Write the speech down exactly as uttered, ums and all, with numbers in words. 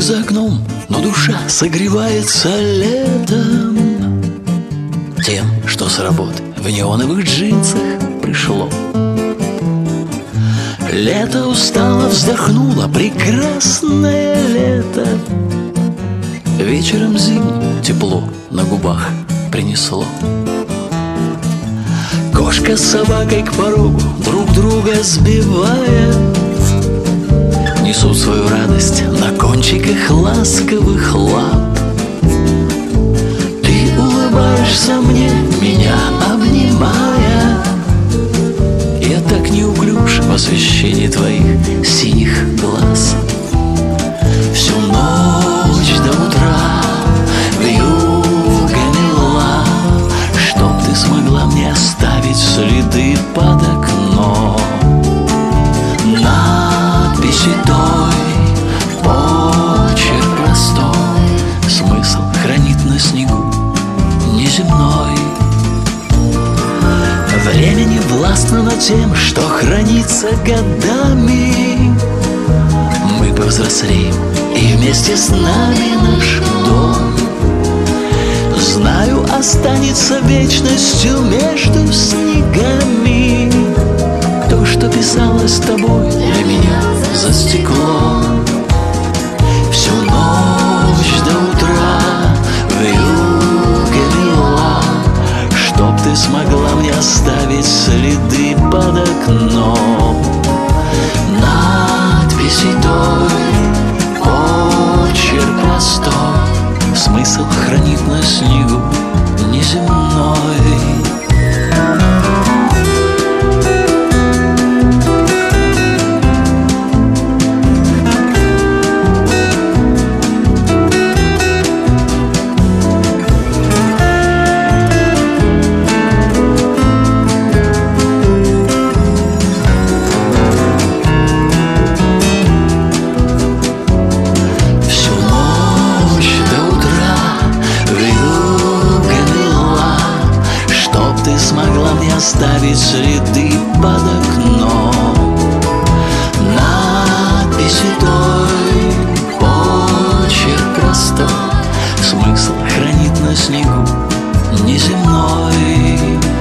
за окном, но душа согревается летом тем, что с работы в неоновых джинсах пришло. Лето устало вздохнуло, прекрасное лето. Вечером зимним тепло на губах принесло. Кошка с собакой к порогу, друг друга сбивая, несут свою радость на кончиках ласковых лап. Ты улыбаешься мне, меня обнимая. Я так неуклюж в освещении твоих синих глаз. Всю ночь до утра вьюга мила, чтоб ты смогла мне оставить следы под окном. Надписи той, почерк простой, смысл хранит на снегу неземной. Время не властно над тем, что хранится годами. Мы повзрослеем, и вместе с нами наш дом, знаю, останется вечностью между снегами. То, что писалось с тобой для меня за стеклом. Всю ночь до утра вьюга вела, чтоб ты смогла мне оставить следы под окном. Надписи той, почерк простой, смысл хранит на снегу неземной. Оставить следы под окном. Надписи той, почерк простой, смысл хранит на снегу неземной.